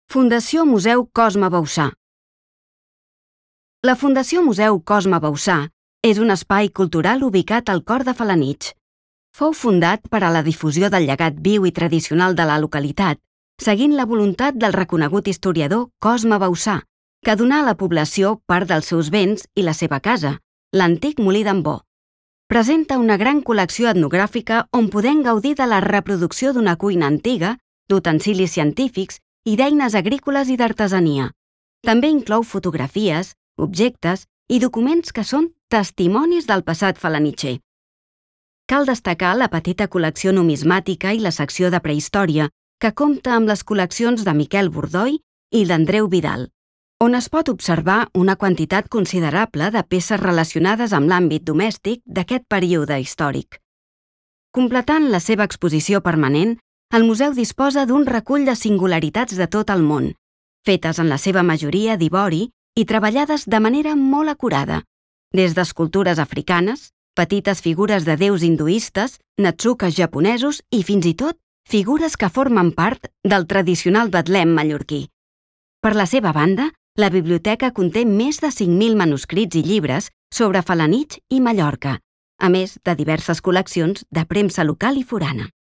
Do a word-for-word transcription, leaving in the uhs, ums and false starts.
Fundació Museu Cosme Bauçà. La Fundació Museu Cosme Bauçà és un espai cultural ubicat al cor de Felanitx. Fou fundat per a la difusió del llegat viu i tradicional de la localitat, seguint la voluntat del reconegut historiador Cosme Bauçà, que donà a la població part dels seus béns i la seva casa, l'antic molí d'en Bó. Presenta una gran col·lecció etnogràfica on podem gaudir de la reproducció d'una cuina antiga, d'utensilis científics i d'eines agrícoles i d'artesania. També inclou fotografies, objectes i documents que són testimonis del passat felanitxer. Cal destacar la petita col·lecció numismàtica i la secció de prehistòria, que compta amb les col·leccions de Miquel Bordoi i d'Andreu Vidal, on es pot observar una quantitat considerable de peces relacionades amb l'àmbit domèstic d'aquest període històric. Completant la seva exposició permanent, el museu disposa d'un recull de singularitats de tot el món, fetes en la seva majoria d'ivori i treballades de manera molt acurada, des d'escultures africanes, petites figures de déus hinduistes, natsuques japonesos i fins i tot figures que formen part del tradicional betlem mallorquí. Per la seva banda, la biblioteca conté més de cinc mil manuscrits i llibres sobre Felanitx i Mallorca, a més de diverses col·leccions de premsa local i forana.